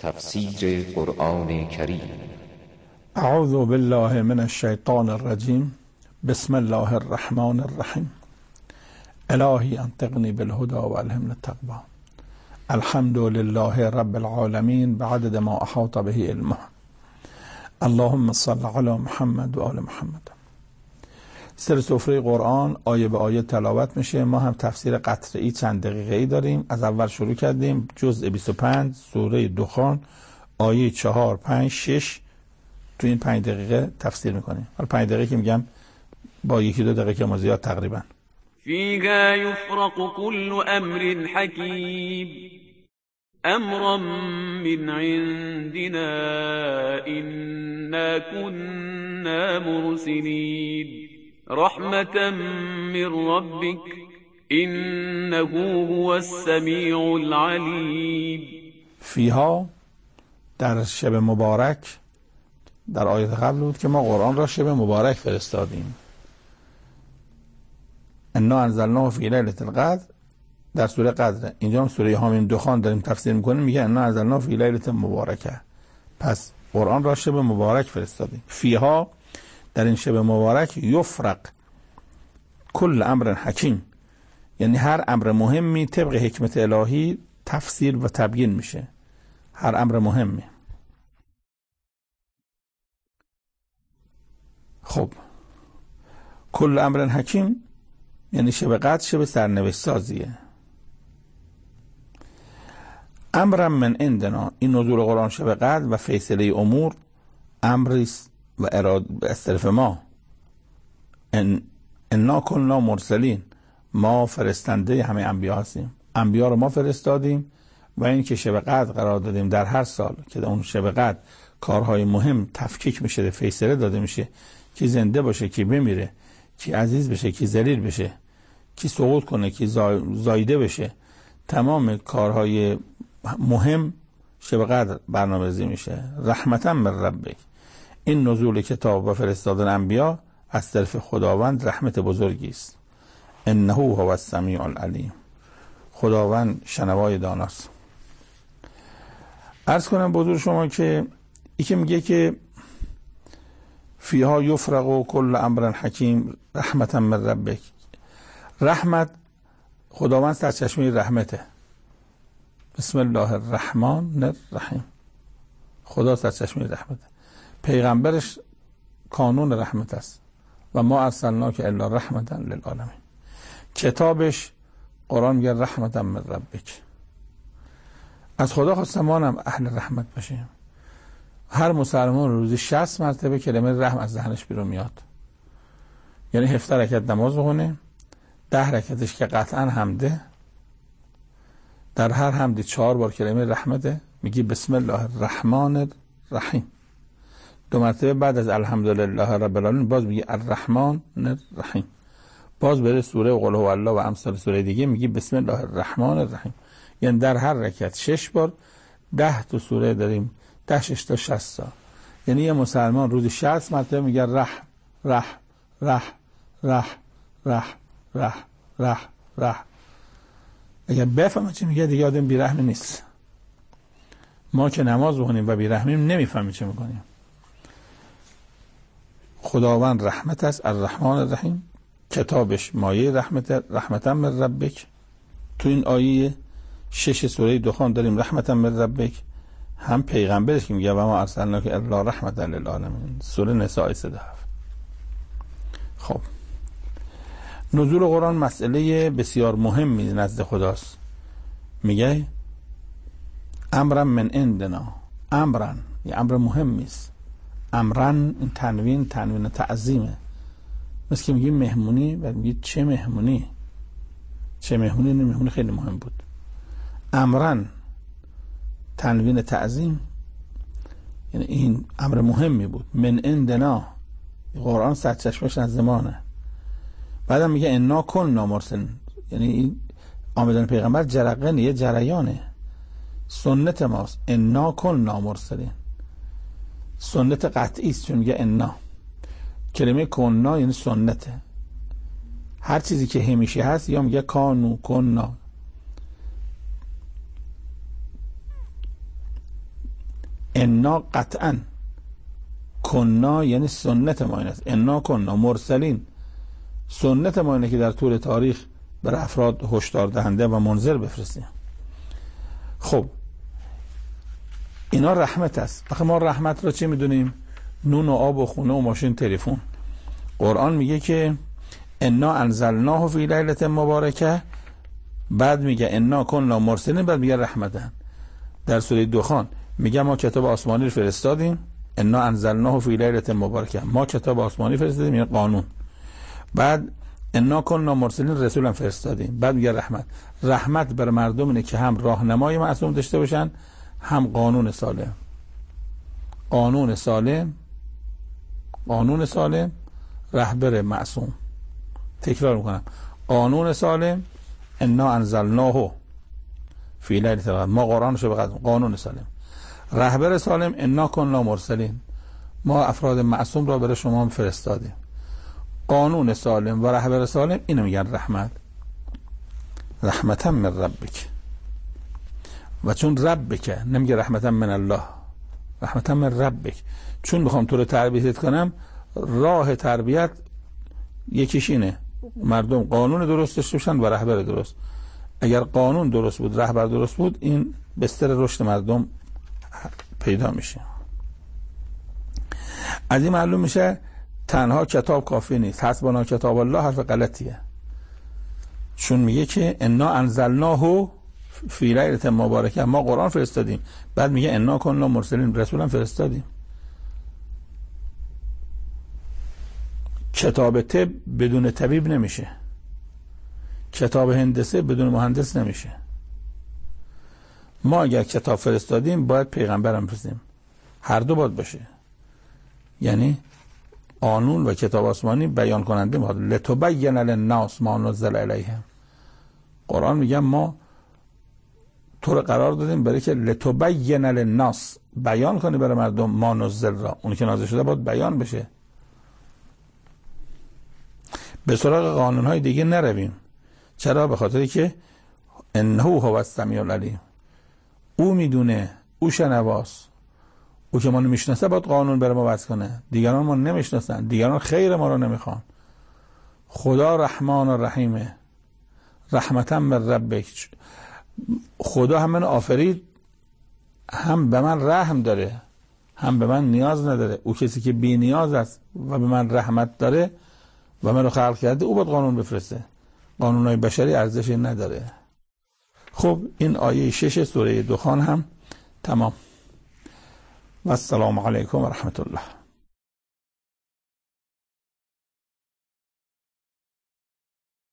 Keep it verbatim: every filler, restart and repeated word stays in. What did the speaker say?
تفسیر قرآن کریم. اعوذ بالله من الشیطان الرجیم. بسم الله الرحمن الرحیم. الهی انطقنی بالهدى و الهمنی التقوی. الحمد لله رب العالمین بعدد ما احاط به علمه. اللهم صل علی محمد و آل محمد. سر سفره قرآن آیه به آیه تلاوت میشه. ما هم تفسیر قطعی چند دقیقه‌ای داریم. از اول شروع کردیم. جزء بیست و پنج سوره دخان آیه چهار پنج شش تو این پنج دقیقه تفسیر میکنیم. حالا پنج دقیقه که میگم با یکی دو دقیقه که ما زیاد تقریبا. فیها یفرق کل امر حکیم امرا من عندنا انا كنا مرسلین رحمة من ربك انه هو السمیع العلیم. فیها در شب مبارک، در آیه قبل بود که ما قرآن را شب مبارک فرستادیم. انا انزلناه فی لیلة القدر در سوره قدر. اینجا هم سوره حامیم دخان داریم تفسیر میکنیم، میگه انا انزلناه فی لیلة مبارکه. پس قرآن را شب مبارک فرستادیم. فیها در این شب مبارک یفرق کل امر حکیم، یعنی هر امر مهمی طبق حکمت الهی تفسیر و تبیین میشه. هر امر مهمی. خب کل امر حکیم یعنی شب قدر شب سرنوشت سازیه. امر من عندنا، این نزول قرآن شب قدر و فیصله امور امریست و اراده از طرف ما. ان انا کنا مرسلین، ما فرستنده همه انبیا هستیم. انبیا رو ما فرستادیم و این که شب قدر قرار دادیم در هر سال که اون شب قدر کارهای مهم تفکیک میشه، فیصله داده میشه، کی زنده باشه کی بمیره، کی عزیز بشه کی ذلیل بشه، کی سقوط کنه کی زایده بشه. تمام کارهای مهم شب قدر برنامه‌ریزی میشه. رحمتا من ربک، این نزول کتاب و فرستادن انبیا از طرف خداوند رحمت بزرگی است. انه هو السمیع العلیم، خداوند شنوای داناست. عرض کنم بزرگ شما که ای که میگه که فیها یفرق کل امر حکیم رحمتا من ربک، رحمت خداوند سرچشمه رحمته. بسم الله الرحمن الرحیم، خدا سرچشمه رحمته. پیغمبرش کانون رحمت است و ما ارسلناک الا رحمتا للعالمین. کتابش قرآن میگه رحمتا من ربک. از خدا خواستم ما هم اهل رحمت باشیم. هر مسلمان روزی شصت مرتبه کلمه رحم از ذهنش بیرون میاد. یعنی هفده رکعت نماز بخونه، ده رکعتش که قطعا حمده، در هر حمدی چهار بار کلمه رحمته، میگی بسم الله الرحمن الرحیم. دو مرتبه بعد از الحمدلله رب العالمین باز میگی الرحمن الرحیم. باز بره سوره قل هو الله و امثال سوره دیگه میگی بسم الله الرحمن الرحیم. یعنی در هر رکعت شش بار، ده تا سوره داریم، ده شش تا شصت تا. یعنی یه مسلمان روزی شصت مرتبه میگه رحم رحم رحم رحم رحم رحم رحم رحم. اگر بفهمه چی میگه دیگه آدم بیرحمی نیست. ما که نماز بخونیم و بیرحمیم نمیفهمیم چی میکنیم. خداوند رحمت است، الرحمن الرحیم. کتابش مایه رحمت، رحمتا من ربک. تو این آیه شش سوره دخان داریم رحمتا من ربک. هم پیغمبرش که میگه و ما ارسلناک الا رحمتا للعالمین، سوره نساء صد و هفت. خب نزول قرآن مسئله بسیار مهمی نزد خداست. میگه امرا من عندنا، امرن یه امر مهمی است. امرن این تنوین تنوین تعظیمه. مثل که میگیم مهمونی و میگید چه مهمونی، چه مهمونی. این مهمونی خیلی مهم بود. امرن تنوین تعظیم، یعنی این امر مهمی بود. من عندنا، قرآن سرچشمش از زمانه. بعدم میگه انا کنا مرسلین، یعنی این آمدن پیغمبر جرقه یه جریانه، سنت ماست. انا کنا مرسلین سنت قطعی است، چون میگه انا. کلمه کنا یعنی سنته. هر چیزی که همیشه هست یا میگه کانو کنا. انا قطعا کنا یعنی سنت ما این است، انا کنا مرسلین، سنت ما اینه که در طول تاریخ بر افراد هشدار دهنده و منذر بفرستیم. خب اینا رحمت است. آخه ما رحمت را چه میدونیم؟ نون و آب و خونه و ماشین تلفن. قرآن میگه که انا انزلناه فی لیلة مبارکه، بعد میگه انا کنا مرسلین، بعد میگه رحمتن. در سوره دخان میگه ما کتاب آسمانی رو فرستادیم، انا انزلناه فی لیلة مبارکه، ما کتاب آسمانی فرستادیم، یعنی قانون. بعد انا کنا مرسلین، رسولم فرستادیم، بعد میگه رحمت. رحمت بر مردم اینه که هم راهنمای معصوم داشته باشن، هم قانون سالم. قانون سالم، قانون سالم، رهبر معصوم. تکرار میکنم، قانون سالم، انا انزلناه فی لیلة القدر، ما قرآنشو بقدر، قانون سالم. رهبر سالم، انا کنا مرسلین، ما افراد معصوم را برای شما فرستادیم. قانون سالم و رهبر سالم، اینو میگن رحمت. رحمتا من ربک، و چون ربک نمیگه رحمتا من الله، رحمتا من ربک، چون میخوام تو رو تربیت کنم، راه تربیت یکیش اینه مردم قانون درست داشته باشن و رهبر درست. اگر قانون درست بود، رهبر درست بود، این بستر رشد مردم پیدا میشه. از این معلوم میشه تنها کتاب کافی نیست، حسبنا کتاب الله حرف غلطیه، چون میگه که انا انزلناه فی لیلة مبارکه، ما قرآن فرستادیم، بعد میگه انا کنا مرسلین، رسولم فرستادیم. کتاب طب بدون طبیب نمیشه، کتاب هندسه بدون مهندس نمیشه. ما اگر کتاب فرستادیم باید پیغمبرم فرستیم، هر دو باید باشه. یعنی قانون و کتاب آسمانی بیان کننده ما، لتبین للناس ما نزل الیهم. قرآن میگه ما تو رو قرار دادیم برای که لتبین للناس، بیان کنی برای مردم ما نزل را، اون که نازل شده باید بیان بشه. به سراغ قانونهای دیگه نرویم. چرا؟ به خاطری که انه هو السمیع العلیم، او میدونه، او شنواست، او که ما نمیشناسه باید قانون برای ما وضع کنه. دیگران ما نمیشناسن، دیگران خیر ما رو نمیخوان. خدا رحمان و رحیمه، رحمتا من ربک. خدا هم من آفرید، هم به من رحم داره، هم به من نیاز نداره. او کسی که بی نیاز است و به من رحمت داره و من رو خلق کرده، او باید قانون بفرسته. قانونهای بشری ارزشی نداره. خب این آیه شش سوره دخان هم تمام. و السلام علیکم و رحمت الله.